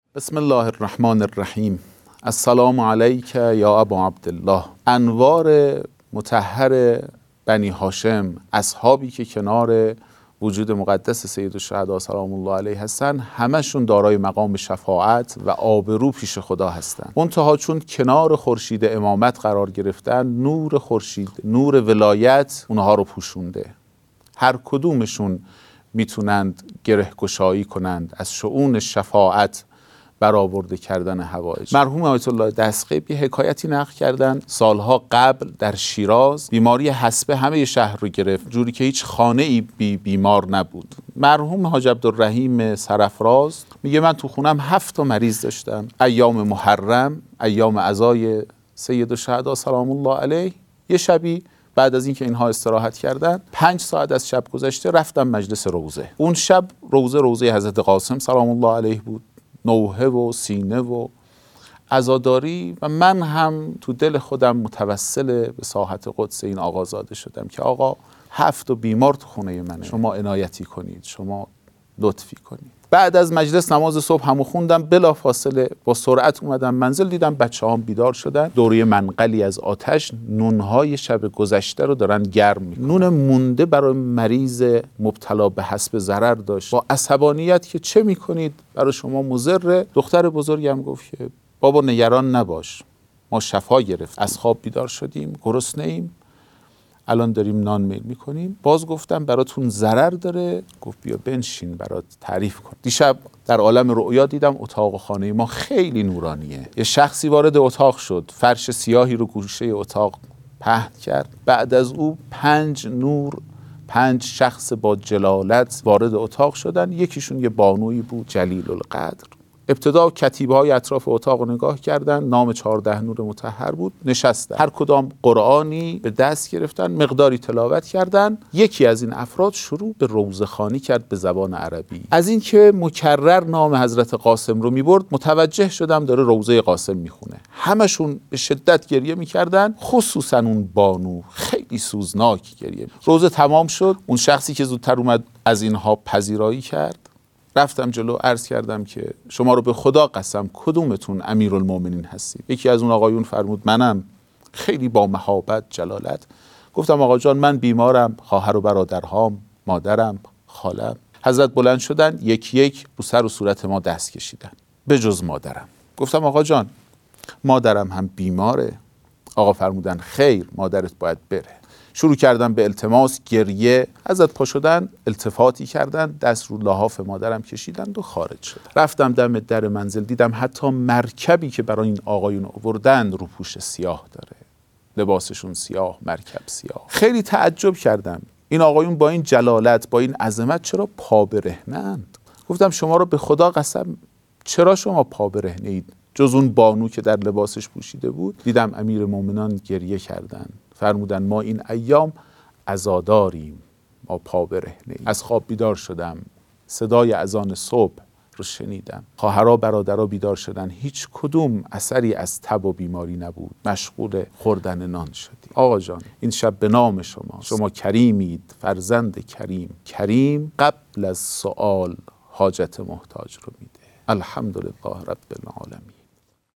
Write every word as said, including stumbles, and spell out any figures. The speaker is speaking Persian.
بسم الله الرحمن الرحیم. السلام علیک یا ابا عبدالله. انوار مطهر بنی هاشم، اصحابی که کنار وجود مقدس سید الشهدا سلام الله علیه هستن، همشون دارای مقام شفاعت و آبرو پیش خدا هستن. منتها چون کنار خورشید امامت قرار گرفتن، نور خورشید، نور ولایت اونها رو پوشونده. هر کدومشون میتونند گره گشایی کنند از شؤون شفاعت، برآورده کردن حوائج. مرحوم آیت الله دستقیب یه حکایتی نقل کردن. سالها قبل در شیراز بیماری حصبه همه شهر رو گرفت، جوری که هیچ خانه ای بی بیمار نبود. مرحوم حاج عبدالرحیم سرفراز میگه من تو خونم هفت تا مریض داشتم. ایام محرم، ایام عزای سید الشهدا سلام الله علیه، یه شبی بعد از اینکه اینها استراحت کردن، پنج ساعت از شب گذشته، رفتم مجلس روضه. اون شب روضه روضه حضرت قاسم سلام الله علیه بود، نوحه و سینه و عزاداری، و من هم تو دل خودم متوسل به ساحت قدس این آقازاده شدم که آقا هفت و بیمار تو خونه منه، شما عنایتی کنید، شما لطفی کنید. بعد از مجلس نماز صبح همو خوندم، بلا فاصله با سرعت اومدم منزل، دیدم بچه هم بیدار شدن، دوره منقلی از آتش نونهای شب گذشته رو دارن گرم میکنن. نون مونده برای مریض مبتلا به حسب ضرر داشت. با عصبانیت که چه میکنید، برای شما مضره. دختر بزرگم گفت که بابا نگران نباش، ما شفا گرفت، از خواب بیدار شدیم، گرسنه ایم، الان داریم نان میل میکنیم. باز گفتم براتون ضرر داره؟ گفت بیا بنشین برات تعریف کن. دیشب در عالم رؤیا دیدم اتاق و خانه ما خیلی نورانیه. یه شخصی وارد اتاق شد، فرش سیاهی رو گوشه اتاق پهن کرد. بعد از او پنج نور، پنج شخص با جلالت وارد اتاق شدن. یکیشون یه بانویی بود جلیل القدر. ابتدا کتیبه های اطراف اتاق رو نگاه کردن، نام چهارده نور مطهر بود، نشستن. هر کدام قرآنی به دست گرفتن، مقداری تلاوت کردن. یکی از این افراد شروع به روضه خوانی کرد به زبان عربی. از این که مکرر نام حضرت قاسم رو میبرد متوجه شدم داره روضه قاسم میخونه. همشون به شدت گریه میکردن، خصوصا اون بانو خیلی سوزناک گریه. روضه تمام شد. اون شخصی که زودتر اومد از اینها پذیرایی کرد. رفتم جلو، عرض کردم که شما رو به خدا قسم کدومتون امیرالمومنین هستید؟ یکی از اون آقایون فرمود منم. خیلی با مهابت، جلالت. گفتم آقا جان من بیمارم، خواهر و برادرهام، مادرم، خالم. حضرت بلند شدن، یک یک رو سر و صورت ما دست کشیدن، به جز مادرم. گفتم آقا جان مادرم هم بیماره. آقا فرمودن خیر، مادرت باید بره. شروع کردن به التماس، گریه. حضرت پا شدن، التفاتی کردن، دست رو لحاف مادرم کشیدند و خارج شدن. رفتم دم در منزل، دیدم حتی مرکبی که برای این آقایون آوردن روپوش سیاه داره، لباسشون سیاه، مرکب سیاه. خیلی تعجب کردم این آقایون با این جلالت، با این عظمت چرا پا برهنند؟ گفتم شما رو به خدا قسم چرا شما پا برهنه اید؟ جز اون بانو که در لباسش پوشیده بود. دیدم امیر مومنان گریه کردن، فرمودن ما این ایام عزاداریم، ما پا برهنه‌ایم. از خواب بیدار شدم، صدای اذان صبح رو شنیدم. خواهرها برادرها بیدار شدن، هیچ کدوم اثری از تب و بیماری نبود، مشغول خوردن نان شدیم. آقا جان این شب به نام شما، شما کریمید، فرزند کریم. کریم قبل از سؤال حاجت محتاج رو میده. الحمدلله رب العالمین.